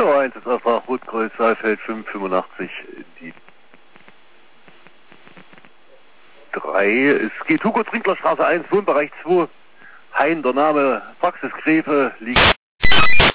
Kilo 1 ist einfach Rotkreuz Saalfeld 585, die 3 ist geht Hugo Trinkler Straße 1, Wohnbereich 2, Hein, der Name, Praxis Gräfe, liegt